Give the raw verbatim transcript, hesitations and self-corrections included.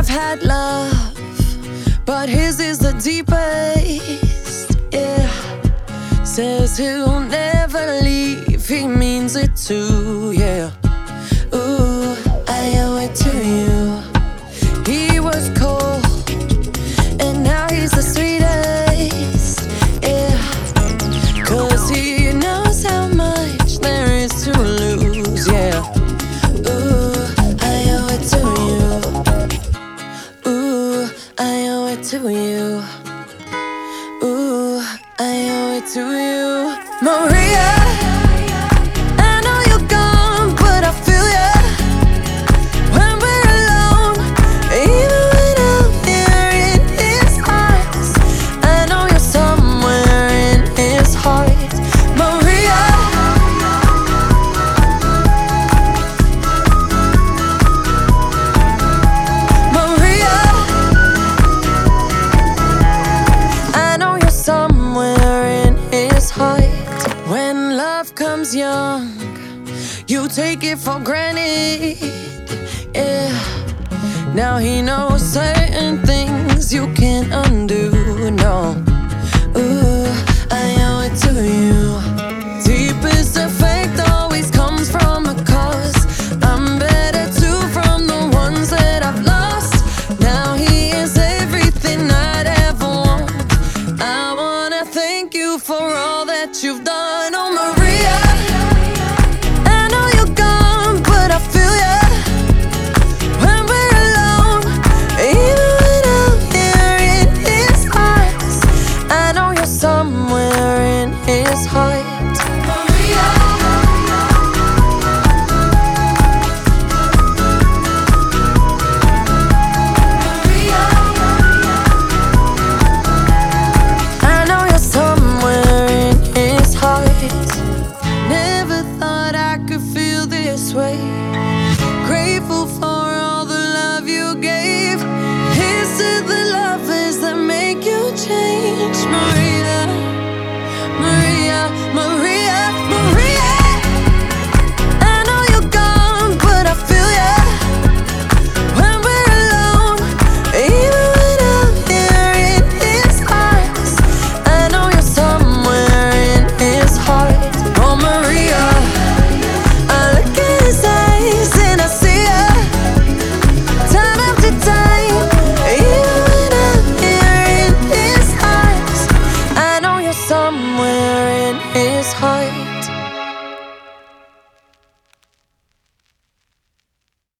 I've had love, but his is the deepest, yeah. Says he'll never leave, he means it too, yeah. Ooh, I owe it to you. He was cold, and now he's the sweetest, yeah. Cause he knows how much there is to lose, yeah. Ooh, I owe it to you. Ooh, I owe it to you. Ooh, I owe it to you. Maria, I know you're gone, but I feel ya when we're alone. Even when I'm here in his eyes, I know you're somewhere in his heart. Maria, Maria, I know you're somewhere in his heart. When love comes young, you take it for granted, yeah. Now he knows certain things you can't undo, no. Ooh, I owe it to you. Deepest effect always comes from a cause. I'm better too from the ones that I've lost. Now he is everything I'd ever want. I wanna thank you for all that you've done, oh Maria. I know you're gone, but I feel ya when we're alone. Even when I'm here in his eyes, I know you're somewhere in his heart. Maria, Maria, I know you're somewhere in his heart. Never thought I could feel this way. Grateful for all the love you gave. Here's to the lovers that make you change. Maria, Maria, Maria, Maria, I know you're gone, but I feel ya when we're alone. Even when I'm here in his eyes, I know you're somewhere in his heart. Oh Maria, I look in his eyes and I see ya time after time. Even when I'm here in his eyes, I know you're somewhere in his heart.